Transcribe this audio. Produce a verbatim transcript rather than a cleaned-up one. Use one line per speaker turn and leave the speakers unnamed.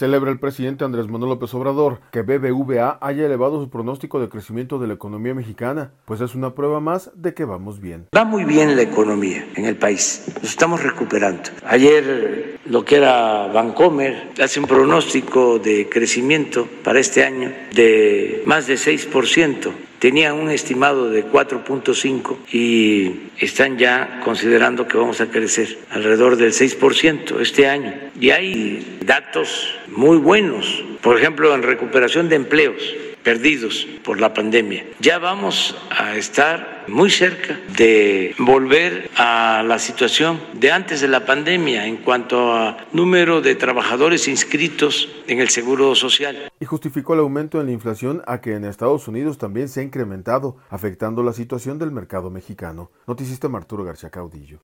Celebra el presidente Andrés Manuel López Obrador que B B V A haya elevado su pronóstico de crecimiento de la economía mexicana, pues es una prueba más de que vamos bien.
Va muy bien la economía en el país, nos estamos recuperando. Ayer lo que era Bancomer hace un pronóstico de crecimiento para este año de más de seis por ciento. Tenían un estimado de cuatro punto cinco y están ya considerando que vamos a crecer alrededor del seis por ciento este año. Y hay datos muy buenos, por ejemplo, en recuperación de empleos perdidos por la pandemia. Ya vamos a estar muy cerca de volver a la situación de antes de la pandemia en cuanto a número de trabajadores inscritos en el Seguro Social.
Y justificó el aumento en la inflación a que en Estados Unidos también se ha incrementado, afectando la situación del mercado mexicano. Noticista Arturo García Caudillo.